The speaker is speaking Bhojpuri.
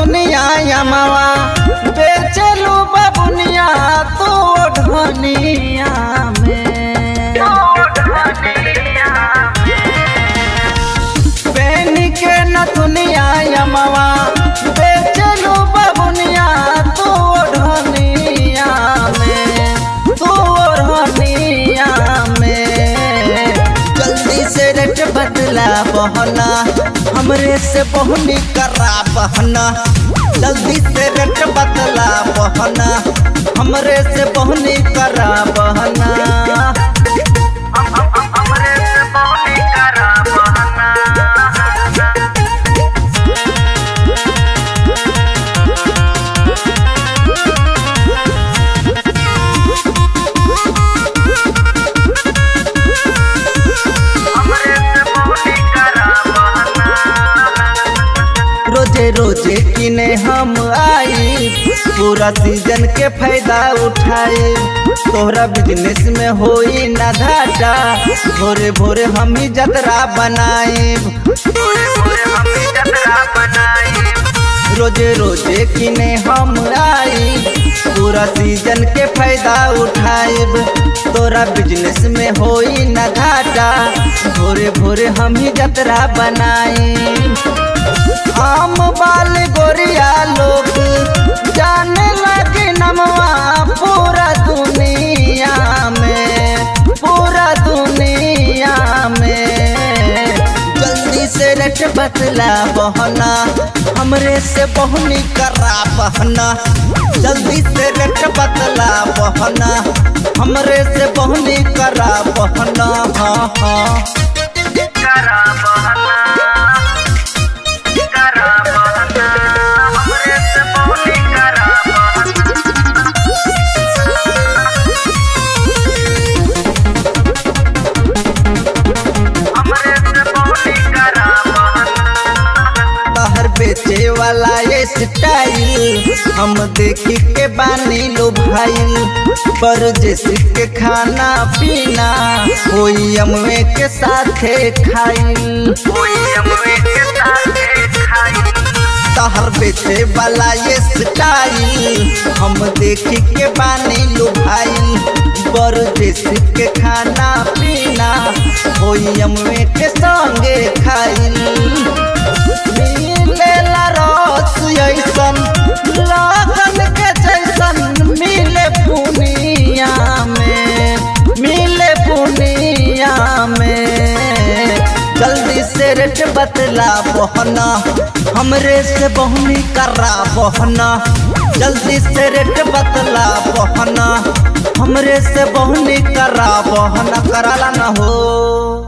दुनिया यमवा बेचलू बबुनिया तो ढनिया में बेनी के न दुनिया यमवा बेचलू बबुनिया तो ढनिया में तो ढनिया में जल्दी से रेट बदला बहना हमरे से बहुनी करा बहना जल्दी से रेट बदला बहना हमरे से बहुनी करा बहना हमरे से बहुनी करा बहना रोजे रोजे किने हम आई पूरा सीजन के फायदा उठाए तोहरा बिजनेस में होई ना घाटा भोरे भोरे हम ही जतरा बनाए रोजे रोजे किने हम आई पूरा सीजन के फायदा उठाएब तोरा बिजनेस में होई ना घाटा भोरे भोरे हम ही जतरा बनाए आम बाल गोरिया लोग जाने लगे नमवा पूरा दुनिया में जल्दी से रेट बदला बहना हमरे से बहुनी करा बहना जल्दी से रेट बदला बहना हमरे से बहुनी करा बहना हाँ हाँ करा बहना हमरे से बहुनी करा हमरे से बहुनी करा तहर बेचे वाला ये स्टाइल हम देखी के बानी लो भाई पर जैसे के खाना पीना कोई अमवे के साथे खाइल तहर बेचे वाला ये स्टाइल हम देखी के बानी लो भाई पर जैसे के खाना पीना कोई अमवे के संगे खाइल मिलेला रस ऐसन लगन के जैसन मिले पुनिया में जल्दी से रेट बदला बहना हमरे से बहुनी करा बहना जल्दी से रेट बदला बहना हमरे से बहुनी करा बहना कराला न हो।